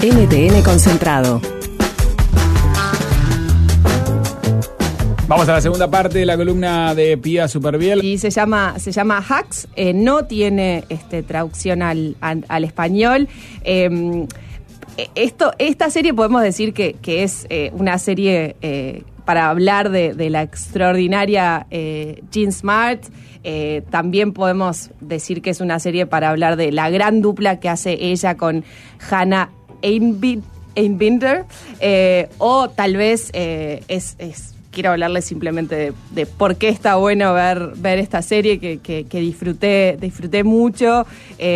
NTN Concentrado. Vamos a la segunda parte de la columna de Pía Superviel. Y se llama Hacks, no tiene traducción al español. Esta serie podemos decir que es una serie para hablar de la extraordinaria Jean Smart. También podemos decir que es una serie para hablar de la gran dupla que hace ella con Hannah Einbinder, o tal vez quiero hablarles simplemente de por qué está bueno ver esta serie que disfruté mucho,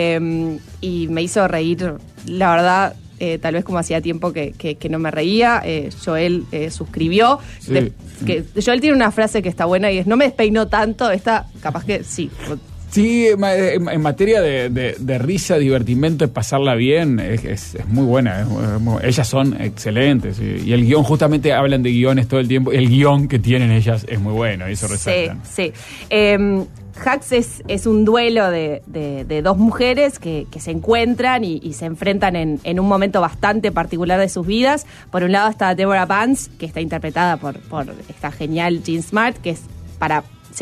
y me hizo reír, la verdad. Tal vez como hacía tiempo que no me reía. Joel suscribió. Sí. Joel tiene una frase que está buena y es: no me despeinó tanto. Esta capaz que sí. Sí, en materia de risa, divertimento, es pasarla bien, es muy buena. Ellas son excelentes. Y el guión, justamente hablan de guiones todo el tiempo. El guión que tienen ellas es muy bueno, y eso resaltan. Sí. Hacks es un duelo de dos mujeres que se encuentran y se enfrentan en un momento bastante particular de sus vidas. Por un lado está Deborah Vance, que está interpretada por esta genial Jean Smart, que es para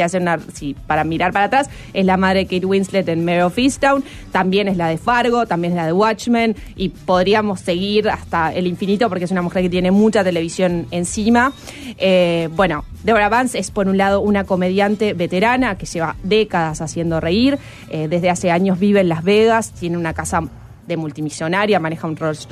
mirar para atrás, es la madre de Kate Winslet en Mare of Easttown, también es la de Fargo, también es la de Watchmen, y podríamos seguir hasta el infinito porque es una mujer que tiene mucha televisión encima. Deborah Vance es, por un lado, una comediante veterana que lleva décadas haciendo reír, desde hace años vive en Las Vegas, tiene una casa de multimillonaria, maneja un Rolls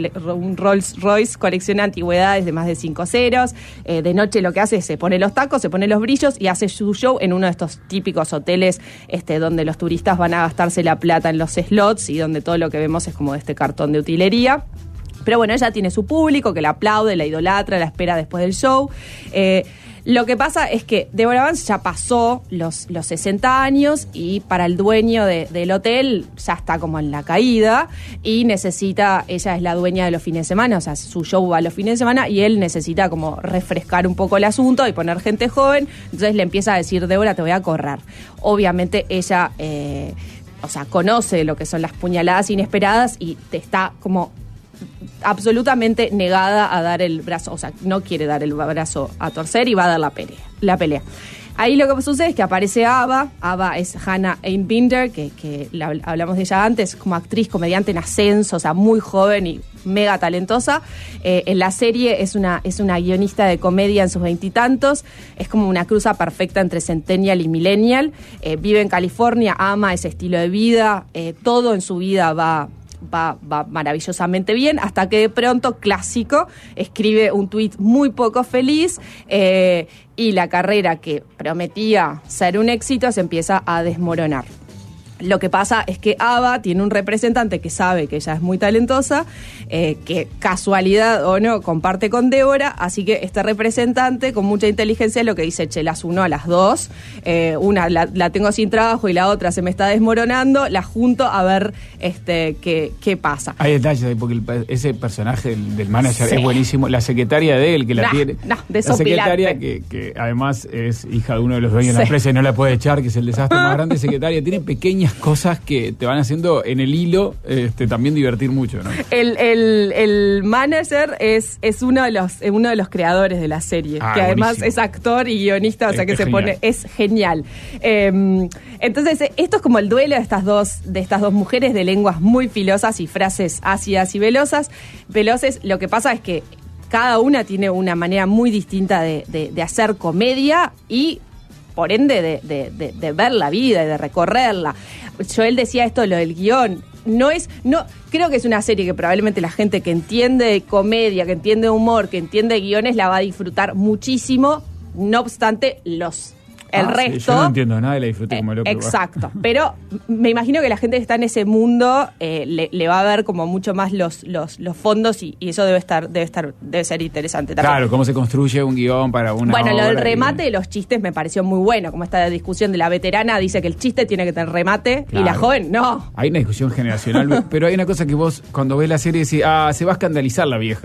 Royce, colecciona antigüedades de más de 5 ceros. De noche lo que hace es se pone los tacos, se pone los brillos y hace su show en uno de estos típicos hoteles donde los turistas van a gastarse la plata en los slots y donde todo lo que vemos es como de este cartón de utilería. Pero bueno, ella tiene su público que la aplaude, la idolatra, la espera después del show. Lo que pasa es que Deborah Vance ya pasó los 60 años y para el dueño del hotel ya está como en la caída y ella es la dueña de los fines de semana, o sea, su show va a los fines de semana y él necesita como refrescar un poco el asunto y poner gente joven. Entonces le empieza a decir: Deborah, te voy a correr. Obviamente ella conoce lo que son las puñaladas inesperadas y te está como absolutamente negada a dar el brazo, o sea, no quiere dar el brazo a torcer y va a dar la pelea. Ahí lo que sucede es que aparece Ava es Hannah Einbinder, que hablamos de ella antes, como actriz, comediante en ascenso, o sea, muy joven y mega talentosa. En la serie es una guionista de comedia en sus 20 y tantos, es como una cruza perfecta entre centennial y millennial, vive en California, ama ese estilo de vida, todo en su vida va maravillosamente bien, hasta que de pronto, clásico, escribe un tuit muy poco feliz y la carrera que prometía ser un éxito se empieza a desmoronar. Lo que pasa es que Ava tiene un representante que sabe que ella es muy talentosa, que casualidad o no comparte con Deborah, así que este representante con mucha inteligencia lo que dice: che, las uno a las dos, una la tengo sin trabajo y la otra se me está desmoronando, las junto a ver qué pasa. Hay detalles ahí porque ese personaje del manager es buenísimo, la secretaria de él que la tiene, la secretaria que además es hija de uno de los dueños de la empresa y no la puede echar, que es el desastre más grande. Secretaria tiene pequeñas cosas que te van haciendo en el hilo también divertir mucho, ¿no? El manager es uno de los creadores de la serie, que además buenísimo. Es actor y guionista, o sea que es genial. Entonces esto es como el duelo de estas dos mujeres de lenguas muy filosas y frases ácidas y veloces. Lo que pasa es que cada una tiene una manera muy distinta de hacer comedia y por ende de ver la vida y de recorrerla. Joel decía esto, lo del guión. Creo que es una serie que probablemente la gente que entiende comedia, que entiende humor, que entiende guiones, la va a disfrutar muchísimo. No obstante, el resto... Sí, yo no entiendo nada y la disfruté como loco. Exacto. Pero me imagino que la gente que está en ese mundo le va a ver como mucho más los fondos y eso debe ser interesante también. Claro, cómo se construye un guión para una obra. Lo del remate de los chistes me pareció muy bueno, como esta discusión de la veterana dice que el chiste tiene que tener remate, claro, y la joven no. Hay una discusión generacional, pero hay una cosa que vos cuando ves la serie decís: se va a escandalizar la vieja.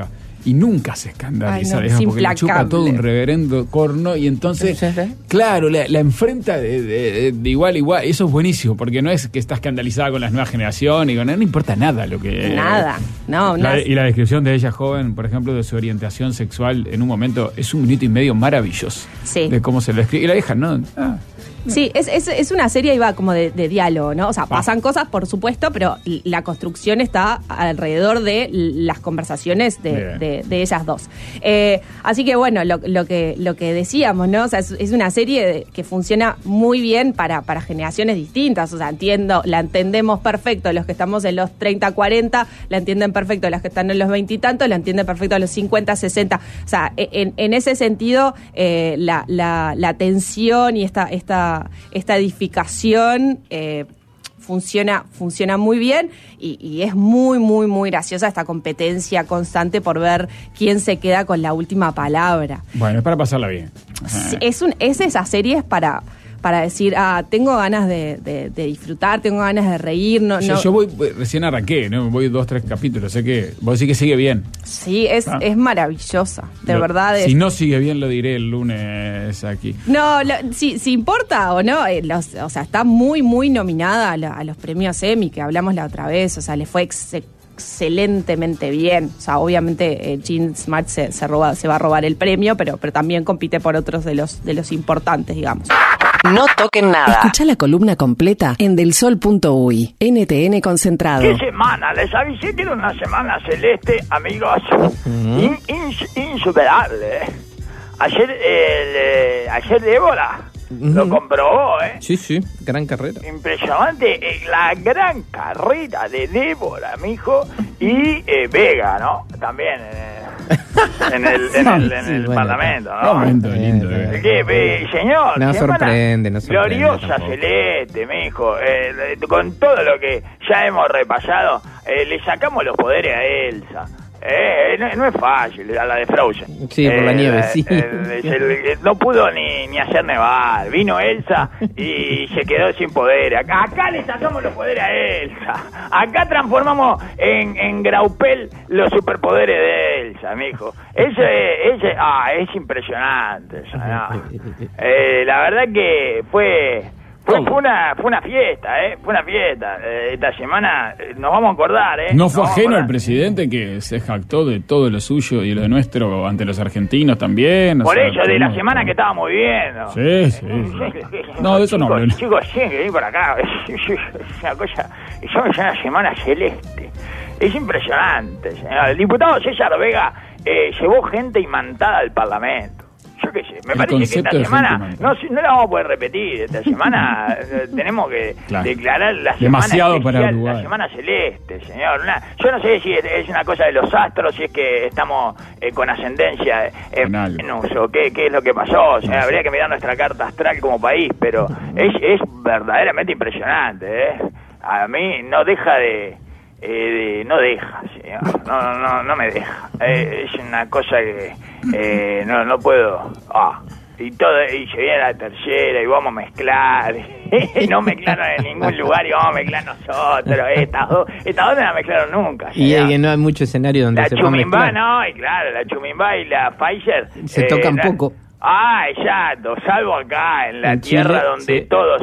y nunca se escandaliza, Ay, no, porque le chupa todo un reverendo corno y entonces, claro, la enfrenta de igual a igual. Eso es buenísimo, porque no es que está escandalizada con las nuevas generaciones, y no importa nada lo que... Nada, Y la descripción de ella joven, por ejemplo, de su orientación sexual en un momento, es 1 minuto y medio maravilloso. Sí. De cómo se lo escribe. Y la vieja, ¿no? Sí, es una serie iba como de diálogo, ¿no? O sea, pasan cosas, por supuesto, pero la construcción está alrededor de las conversaciones de ellas dos. Así que bueno, lo que decíamos, ¿no? O sea, es una serie que funciona muy bien para generaciones distintas. O sea, la entendemos perfecto los que estamos en los 30, 40, la entienden perfecto los que están en los 20 y tantos, la entienden perfecto a los 50, 60. O sea, en ese sentido, la tensión y esta edificación funciona muy bien y es muy, muy, muy graciosa esta competencia constante por ver quién se queda con la última palabra. Bueno, es para pasarla bien. Es esas series para decir, tengo ganas de disfrutar, tengo ganas de reír. Yo recién arranqué, ¿no? Voy 2, 3 capítulos, sé que vos decís que sigue bien. Sí, es maravillosa, de verdad. Si no sigue bien, lo diré el lunes aquí. No, si importa o no, o sea, está muy, muy nominada a los premios Emmy, que hablamos la otra vez, o sea, le fue excelentemente bien. O sea, obviamente Jean Smart se va a robar el premio, pero también compite por otros de los importantes, digamos. No toquen nada. Escucha la columna completa en delsol.uy. NTN concentrado. ¿Qué semana? Les avisé que era una semana celeste, amigos. Insuperable. Ayer Débora lo comprobó, ¿eh? Sí, gran carrera. Impresionante, la gran carrera de Débora, mijo, y Vega, ¿no? También en el Parlamento, ¿no? Momento lindo. Señor, No sorprende. Gloriosa tampoco. celeste, mijo. Con todo lo que ya hemos repasado, le sacamos los poderes a Elsa. No es fácil, a la de Frozen. Sí, por la nieve, sí. No pudo ni hacer nevar. Vino Elsa y se quedó sin poder. Acá le sacamos los poderes a Elsa. Acá transformamos en Graupel los superpoderes de Elsa, mijo. Es impresionante. La verdad que fue una fiesta, Fue una fiesta. Esta semana nos vamos a acordar, No fue ajeno al presidente, que se jactó de todo lo suyo y lo nuestro ante los argentinos también. Por eso, de la semana que estábamos viviendo. Sí. No, de eso no hablo. Chicos, tienen que venir por acá. Es una cosa. Es una semana celeste. Es impresionante, señor. El diputado César Vega llevó gente imantada al Parlamento. Yo qué sé, me parece que esta semana no la vamos a poder repetir. Esta semana tenemos que declarar la demasiado semana especial, para la semana celeste, señor. Yo no sé si es una cosa de los astros, si es que estamos con ascendencia en uso, qué es lo que pasó. Señor, habría que mirar nuestra carta astral como país, pero es verdaderamente impresionante. A mí no deja no deja, señor. No me deja. Es una cosa que no puedo. Y se viene la tercera y vamos a mezclar. No mezclaron en ningún lugar y vamos a mezclar nosotros. Estas dos no la mezclaron nunca. Y que no hay mucho escenario donde se pueda mezclar. No, y claro, la Chumimbá y la Pfizer se tocan poco. Exacto, salvo acá en la tierra Chile, donde todo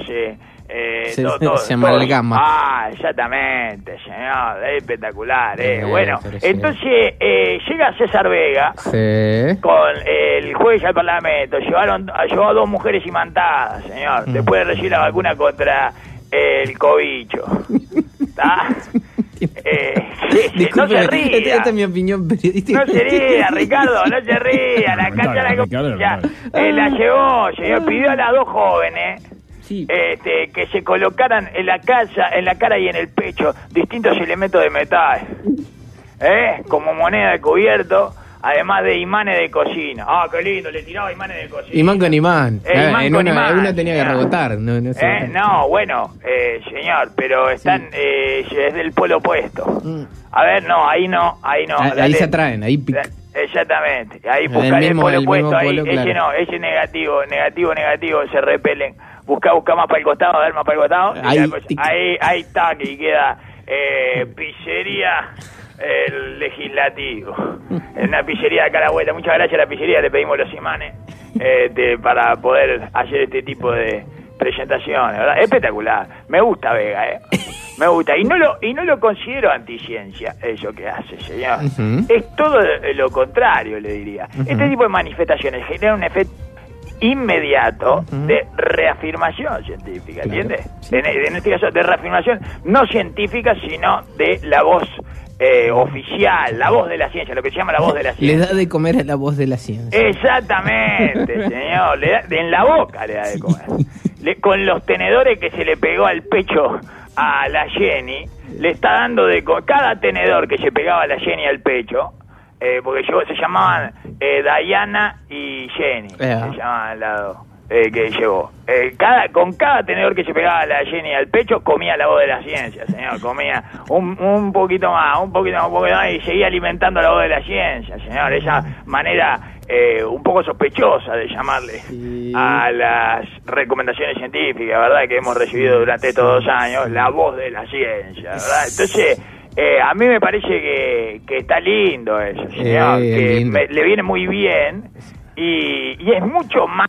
se amalgama. Exactamente, señor, es espectacular, bueno, entonces llega César Vega con el juez al Parlamento, llevó a 2 mujeres imantadas, señor, después de recibir la vacuna contra el cobicho. ¿Está? No se ría. Esta es mi opinión periodística. No se ría, Ricardo, no se ría. La la llevó, señor, pidió a las 2 jóvenes. Sí. Que se colocaran en la cara y en el pecho distintos elementos de metal, como moneda de cubierto, además de imanes de cocina. Qué lindo, le tiraba imanes de cocina. Imán con imán. Una tenía que rebotar. No, bueno, señor, pero están es del polo opuesto. A ver, ahí no. Ahí se atraen, ahí exactamente. Ahí buscar el polo opuesto, ahí claro. Ese negativo, se repelen. Busca más para el costado, a ver más para el costado. Ahí está, que queda pizzería el legislativo. En una pizzería de acá a la vuelta. Muchas gracias a la pizzería, le pedimos los imanes para poder hacer este tipo de presentaciones, ¿verdad? Espectacular. Me gusta Vega, me gusta. Y no lo considero anticiencia, eso que hace, señor. Es todo lo contrario, le diría. Este tipo de manifestaciones generan un efecto inmediato de reafirmación científica, ¿entiendes? Sí. En este caso, de reafirmación no científica, sino de la voz oficial, la voz de la ciencia, lo que se llama la voz de la ciencia. Le da de comer a la voz de la ciencia. Exactamente, señor. En la boca le da de comer. Con los tenedores que se le pegó al pecho a la Jenny, le está dando de comer. Cada tenedor que se pegaba a la Jenny al pecho, porque se llamaban Diana y Jenny, se llamaban al lado. Que llevó. Con cada tenedor que se pegaba a la Jenny al pecho, comía la voz de la ciencia, señor. Comía un poquito más, y seguía alimentando la voz de la ciencia, señor. Esa manera un poco sospechosa de llamarle a las recomendaciones científicas, ¿verdad? Que hemos recibido durante estos 2 años, la voz de la ciencia, ¿verdad? Entonces, a mí me parece que está lindo eso, señor. Que le viene muy bien y es mucho más.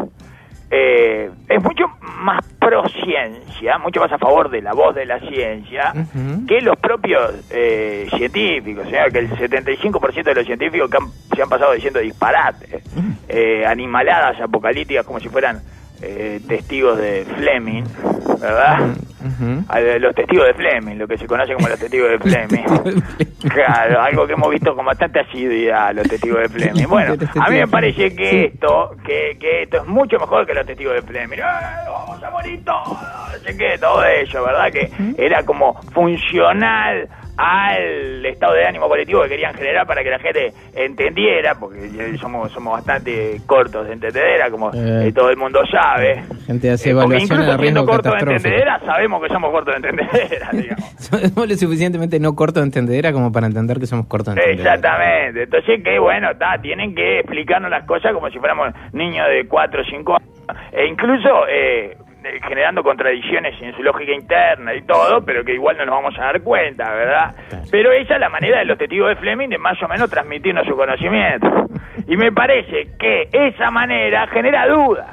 Es mucho más pro ciencia, mucho más a favor de la voz de la ciencia que los propios científicos, o sea, que el 75% de los científicos se han pasado diciendo disparates, animaladas apocalípticas como si fueran testigos de Fleming, ¿verdad? Los testigos de Fleming, lo que se conoce como los testigos de Fleming. Claro, algo que hemos visto con bastante asiduidad, los testigos de Fleming. Bueno, a mí me parece que esto es mucho mejor que los testigos de Fleming. Vamos a morir todos, no sé qué, todo ello, ¿verdad? Que era como funcional al estado de ánimo colectivo que querían generar para que la gente entendiera, porque somos bastante cortos de entendedera, como todo el mundo sabe. La gente hace evaluaciones de riesgo cortos de entendedera, sabemos que somos cortos de entendedera, digamos. Somos lo suficientemente no cortos de entendedera como para entender que somos cortos de entendedera. Exactamente. Entonces, que bueno, tienen que explicarnos las cosas como si fuéramos niños de 4 o 5 años, e incluso generando contradicciones en su lógica interna y todo, pero que igual no nos vamos a dar cuenta, ¿verdad? Pero esa es la manera de los testigos de Fleming de más o menos transmitirnos su conocimiento. Y me parece que esa manera genera dudas.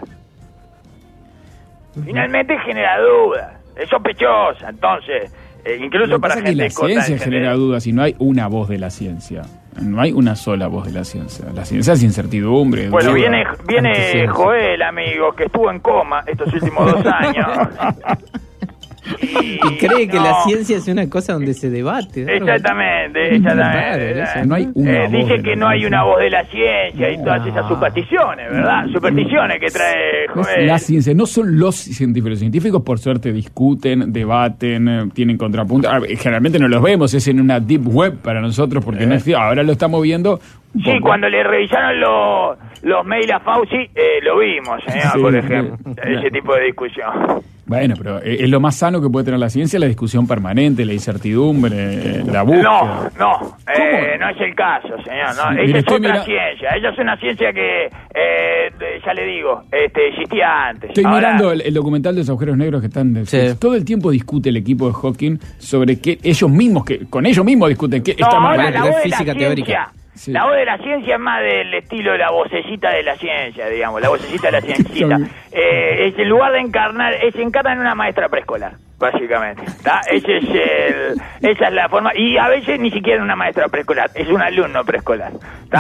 Finalmente genera dudas. Es sospechosa, entonces, incluso para gente que la ciencia genera dudas y no hay una voz de la ciencia. No hay una sola voz de la ciencia. La ciencia es incertidumbre. Bueno, viene Joel, amigo, que estuvo en coma estos últimos 2 años. Y cree que la ciencia es una cosa donde se debate, ¿no? Exactamente. No hay una voz dice que no hay una voz de la ciencia y todas esas supersticiones, ¿verdad? Supersticiones que trae Joel. La ciencia, no son los científicos. Los científicos, por suerte, discuten, debaten, tienen contrapuntos. Generalmente no los vemos, es en una deep web para nosotros, porque no es, ahora lo estamos viendo. Sí, cuando le revisaron los mails a Fauci, lo vimos, por ejemplo, ese tipo de discusión. Bueno, pero es lo más sano que puede tener la ciencia, la discusión permanente, la incertidumbre, la búsqueda. No es el caso, señor. No. Esa es otra ciencia. Ella es una ciencia que, ya le digo, existía antes. Estoy mirando el documental de los agujeros negros que están... Todo el tiempo discute el equipo de Hawking sobre que con ellos mismos discuten que está mal. La física teórica. Sí. La voz de la ciencia es más del estilo de la vocecita de la ciencia, digamos, la vocecita de la ciencita. Es en lugar de encarnar, se encarna en una maestra preescolar, básicamente. Esa es la forma, y a veces ni siquiera en una maestra preescolar, es un alumno preescolar.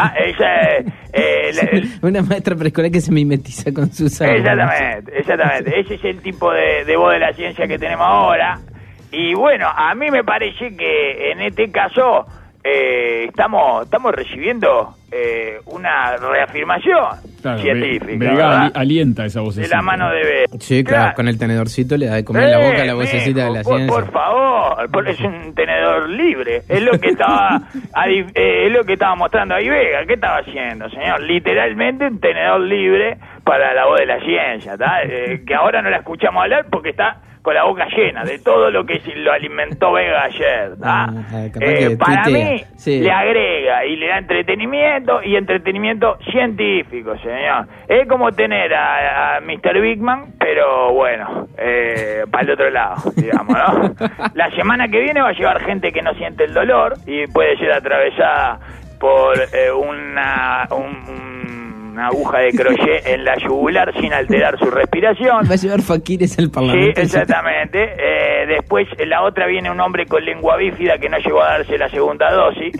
Una maestra preescolar que se mimetiza con sus alumnos. Exactamente. Ese es el tipo de voz de la ciencia que tenemos ahora. Y bueno, a mí me parece que en este caso... estamos recibiendo una reafirmación científica. Vega alienta esa vocecita. De la mano de Vega. Sí, claro, con el tenedorcito le da de comer en la boca a la vocecita de la ciencia. Por favor, es un tenedor libre. Es lo que estaba mostrando ahí Vega. ¿Qué estaba haciendo, señor? Literalmente un tenedor libre para la voz de la ciencia, que ahora no la escuchamos hablar porque está con la boca llena de todo lo que lo alimentó Vega ayer. Para mí, le agrega y le da entretenimiento y entretenimiento científico, señor. Es como tener a Mr. Bigman, pero bueno, para el otro lado, digamos, ¿no? La semana que viene va a llevar gente que no siente el dolor y puede ser atravesada por una aguja de crochet en la yugular sin alterar su respiración. Va a llevar faquires al Parlamento. Sí, exactamente. Después la otra viene un hombre con lengua bífida que no llegó a darse la segunda dosis.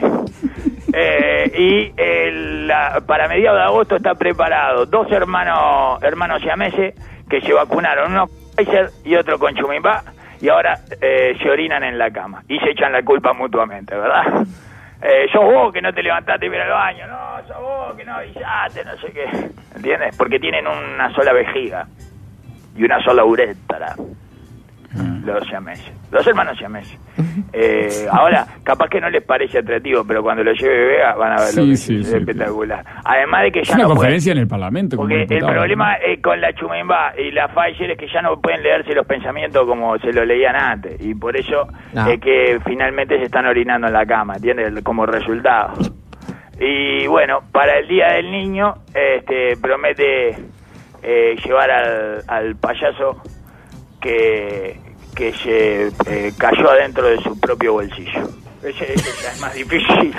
Para mediados de agosto está preparado 2 hermanos siameses que se vacunaron, uno con Pfizer y otro con Chumimba, y ahora se orinan en la cama y se echan la culpa mutuamente, ¿verdad? Sos vos que no te levantaste y ir al baño, no, sos vos que no avisaste, no sé qué, ¿entiendes? Porque tienen una sola vejiga y una sola uretra, los hermanos siameses. Ahora, capaz que no les parece atractivo, pero cuando lo lleve Vega van a ver lo que es espectacular. Además de que ya una no conferencia pueden, en el Parlamento. Porque el problema con la Chumimba y la Pfizer es que ya no pueden leerse los pensamientos como se lo leían antes, y por eso es que finalmente se están orinando en la cama, ¿entiendes? Como resultado. Y bueno, para el Día del Niño promete llevar al payaso que se cayó adentro de su propio bolsillo. Esa ya es más difícil.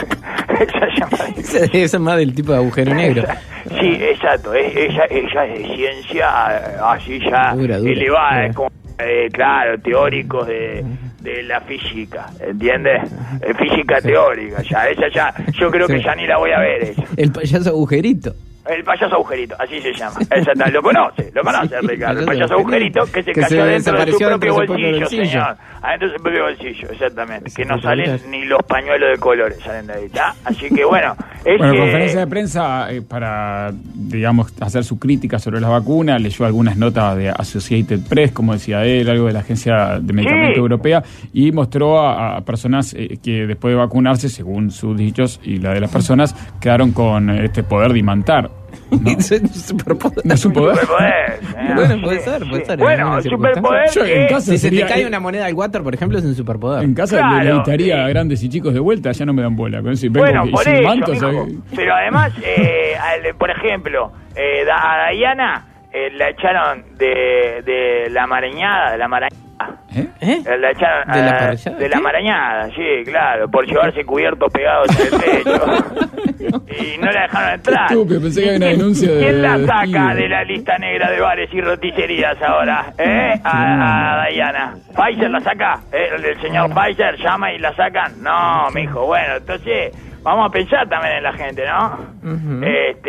Esa es más del tipo de agujero negro. Sí, exacto. Ella es de ciencia así ya dura, elevada. Es como, claro, teóricos de la física, ¿entiendes? Física teórica. Esa ya, yo creo que ya ni la voy a ver. Esa. El payaso agujerito. El payaso agujerito, así se llama. Exacto. Lo conoce, Ricardo. El payaso agujerito que se cayó dentro de su propio bolsillo, señor. Adentro de su propio bolsillo, exactamente. Que no salen ni los pañuelos de colores, salen de ahí, ¿tá? Así que bueno. Conferencia de prensa para, digamos, hacer su crítica sobre la vacuna, leyó algunas notas de Associated Press, como decía él, algo de la Agencia de Medicamentos Europea, y mostró a personas que después de vacunarse, según sus dichos y la de las personas, quedaron con este poder de imantar. ¿No? Es un superpoder. ¿No es un poder? Bueno, puede ser. Bueno, superpoder. Si se te cae una moneda al water, por ejemplo, es un superpoder. En casa le editaría a grandes y chicos de vuelta, ya no me dan bola. Bueno, por eso, manto, pero además, por ejemplo, a Diana la echaron de la marañada, La echaron de la marañada, sí, claro, por llevarse cubiertos pegados en el techo. Y no la dejaron entrar. Estúpido, pensé que había una denuncia de... ¿Quién la saca de la lista negra de bares y roticerías ahora? A Diana. ¿Pfizer la saca? ¿El señor Pfizer llama y la sacan? No, mijo, bueno, entonces... Vamos a pensar también en la gente, ¿no? Uh-huh.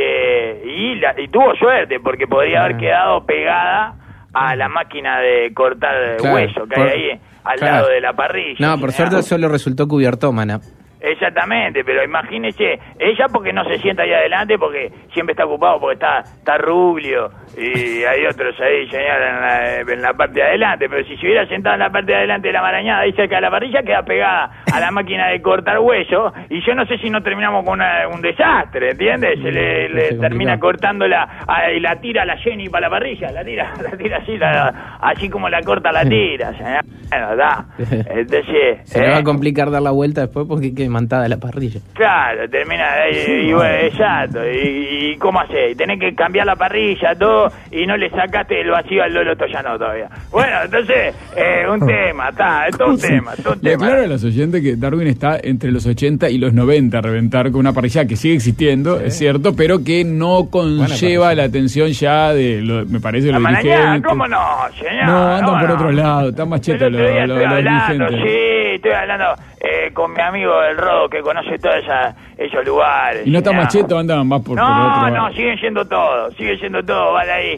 Y tuvo suerte, porque podría haber quedado pegada a la máquina de cortar hueso que hay ahí al lado de la parrilla. No, por suerte solo resultó cubiertómana. Exactamente, pero imagínese, ella porque no se sienta ahí adelante, porque siempre está ocupado, porque está Rubio y hay otros ahí, señor, en la parte de adelante, pero si se hubiera sentado en la parte de adelante de la marañada, ahí cerca de la parrilla, queda pegada a la máquina de cortar hueso, y yo no sé si no terminamos con un desastre, ¿entiendes? Se le termina cortándola y la tira a la Jenny para la parrilla, la tira así, así como la corta la tira, señor. Bueno, da. Entonces, se le va a complicar dar la vuelta después porque queda mantada la parrilla. Claro, termina y bueno, exacto. ¿Y cómo hace? Tenés que cambiar la parrilla, todo, y no le sacaste el vacío al Lolo Toyano todavía. Bueno, entonces, un tema, es todo un tema. Le aclaro a los oyentes que Darwin está entre los 80 y los 90 a reventar con una parrilla que sigue existiendo, es cierto, pero que no conlleva la atención ya de, me parece, los dirigentes. ¿Cómo no, señor? No, andan por otro lado, están más chetos los dirigentes. Sí, estoy hablando con mi amigo el Rodo, que conoce todos esos lugares. ¿Y no está más cheto, andan más por otro lado? No, siguen yendo todo, vale ahí,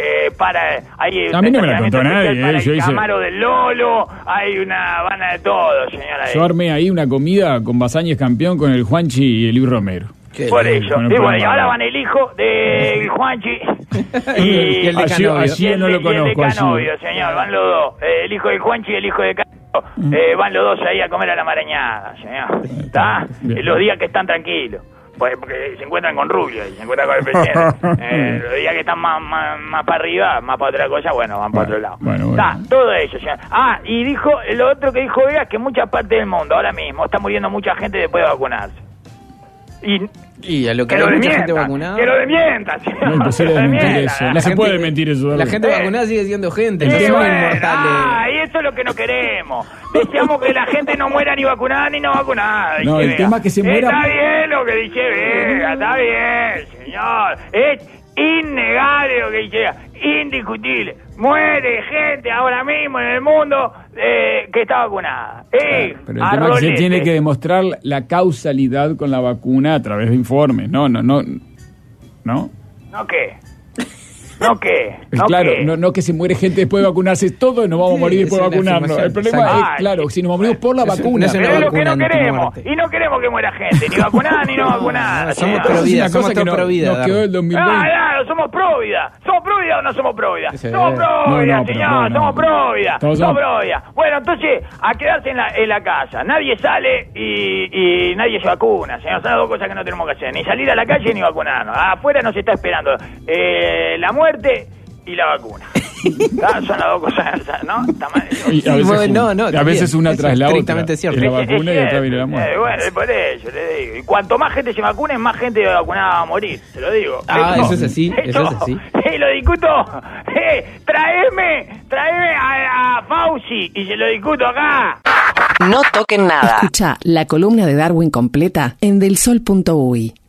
ahí a mí no me la contó nadie, yo hice Camaro del Lolo, hay una banda de todo, señora. Yo armé ahí una comida con Basáñez campeón, con el Juanchi y el Luis Romero. Por eso, y ahora van el hijo del Juanchi y el allí no lo conozco, el de Canovio, señor, van los dos, el hijo del Juanchi y el hijo de Canovio, van los dos ahí a comer a la marañada, señor, ¿está? Los días que están tranquilos. porque se encuentran con Rubio y se encuentran con el presidente. Los días que están más para arriba, más para otra cosa, bueno, van para otro lado. Bueno. Todo eso. Y dijo, lo otro que dijo Vega es que en muchas partes del mundo ahora mismo está muriendo mucha gente después de vacunarse. Y a lo que lo mucha gente vacunada. Que lo desmientan. No es imposible desmentir eso. No se puede mentir eso. La gente vacunada sigue siendo gente. No Sí, somos bueno, inmortales. y eso es lo que no queremos. Deseamos que la gente no muera ni vacunada ni no vacunada. No, el Vega. tema es que se muera. Está bien lo que dice Vega, está bien, señor. Es innegable lo que dice Vega, indiscutible. Muere gente ahora mismo en el mundo que está vacunada. Pero el tema es que se tiene que demostrar la causalidad con la vacuna a través de informes. ¿No qué? ¿No qué? Claro, qué? no que se muere gente después de vacunarse, todos nos vamos a morir después de vacunarnos. El problema es, claro, si nos morimos por la vacuna. Pero es lo que no queremos. Y no queremos que muera gente, ni vacunada ni no vacunada. Somos pro vida, somos pro vida. Nos quedó el 2020. Claro, somos pro vida. ¿Somos pro vida o no somos pro vida? Somos pro vida, señor, somos pro vida. Somos pro vida. Bueno, entonces, a quedarse en la casa. Nadie sale y nadie se vacuna, señor. Son las dos cosas que no tenemos que hacer. Ni salir a la calle ni vacunarnos. Afuera nos está esperando la muerte y la vacuna. Son las dos cosas, ¿no? Está mal. A veces una tras la otra. Estrictamente cierto. La vacuna y otra viene la muerte. Bueno, por eso le digo. Y cuanto más gente se vacune, más gente vacunada va a morir. Se lo digo. Eso es así. Eso es así. Lo discuto. Traeme a Fauci y se lo discuto acá. No toquen nada. Escucha la columna de Darwin completa en delsol.uy.